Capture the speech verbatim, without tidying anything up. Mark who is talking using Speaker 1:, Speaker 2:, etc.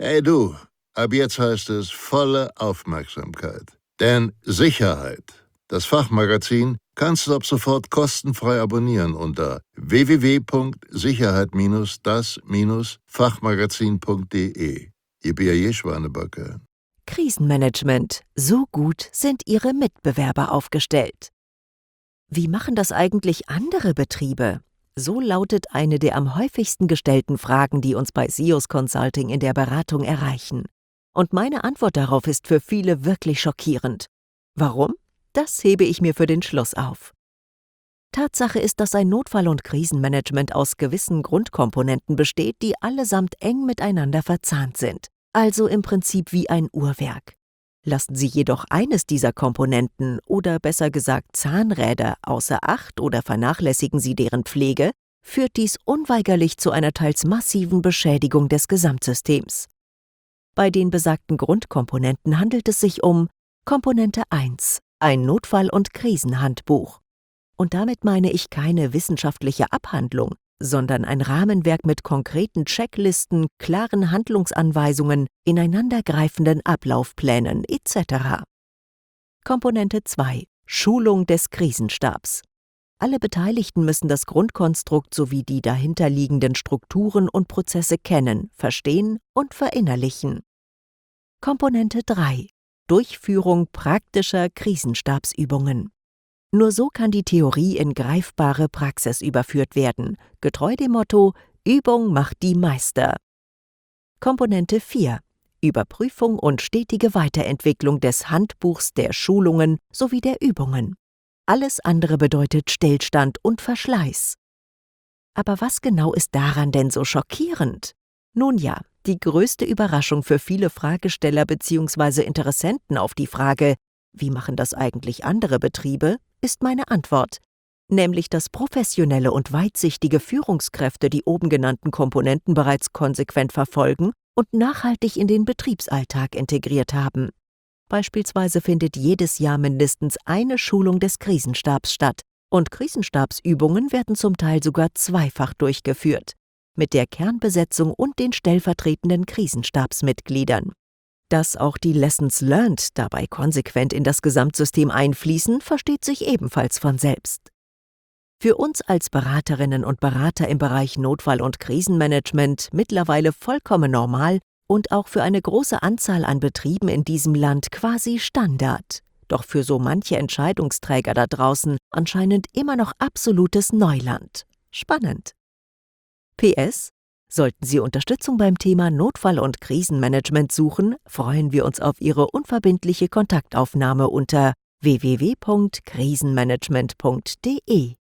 Speaker 1: Hey du, ab jetzt heißt es volle Aufmerksamkeit. Denn Sicherheit, das Fachmagazin, kannst du ab sofort kostenfrei abonnieren unter w w w punkt sicherheit das Fachmagazin punkt de. Ich bin ja je Schwanebacke.
Speaker 2: Krisenmanagement. So gut sind Ihre Mitbewerber aufgestellt. Wie machen das eigentlich andere Betriebe? So lautet eine der am häufigsten gestellten Fragen, die uns bei S I O S Consulting in der Beratung erreichen. Und meine Antwort darauf ist für viele wirklich schockierend. Warum? Das hebe ich mir für den Schluss auf. Tatsache ist, dass ein Notfall- und Krisenmanagement aus gewissen Grundkomponenten besteht, die allesamt eng miteinander verzahnt sind. Also im Prinzip wie ein Uhrwerk. Lassen Sie jedoch eines dieser Komponenten oder besser gesagt Zahnräder außer Acht oder vernachlässigen Sie deren Pflege, führt dies unweigerlich zu einer teils massiven Beschädigung des Gesamtsystems. Bei den besagten Grundkomponenten handelt es sich um Komponente eins, ein Notfall- und Krisenhandbuch. Und damit meine ich keine wissenschaftliche Abhandlung, sondern ein Rahmenwerk mit konkreten Checklisten, klaren Handlungsanweisungen, ineinandergreifenden Ablaufplänen et cetera. Komponente zwei. Schulung des Krisenstabs. Alle Beteiligten müssen das Grundkonstrukt sowie die dahinterliegenden Strukturen und Prozesse kennen, verstehen und verinnerlichen. Komponente drei. Durchführung praktischer Krisenstabsübungen. Nur so kann die Theorie in greifbare Praxis überführt werden, getreu dem Motto Übung macht die Meister. Komponente vier. Überprüfung und stetige Weiterentwicklung des Handbuchs der Schulungen sowie der Übungen. Alles andere bedeutet Stillstand und Verschleiß. Aber was genau ist daran denn so schockierend? Nun ja, die größte Überraschung für viele Fragesteller bzw. Interessenten auf die Frage, wie machen das eigentlich andere Betriebe, ist meine Antwort, nämlich dass professionelle und weitsichtige Führungskräfte die oben genannten Komponenten bereits konsequent verfolgen und nachhaltig in den Betriebsalltag integriert haben. Beispielsweise findet jedes Jahr mindestens eine Schulung des Krisenstabs statt und Krisenstabsübungen werden zum Teil sogar zweifach durchgeführt, mit der Kernbesetzung und den stellvertretenden Krisenstabsmitgliedern. Dass auch die Lessons learned dabei konsequent in das Gesamtsystem einfließen, versteht sich ebenfalls von selbst. Für uns als Beraterinnen und Berater im Bereich Notfall- und Krisenmanagement mittlerweile vollkommen normal und auch für eine große Anzahl an Betrieben in diesem Land quasi Standard. Doch für so manche Entscheidungsträger da draußen anscheinend immer noch absolutes Neuland. Spannend. P S Sollten Sie Unterstützung beim Thema Notfall- und Krisenmanagement suchen, freuen wir uns auf Ihre unverbindliche Kontaktaufnahme unter w w w punkt krisenmanagement punkt de.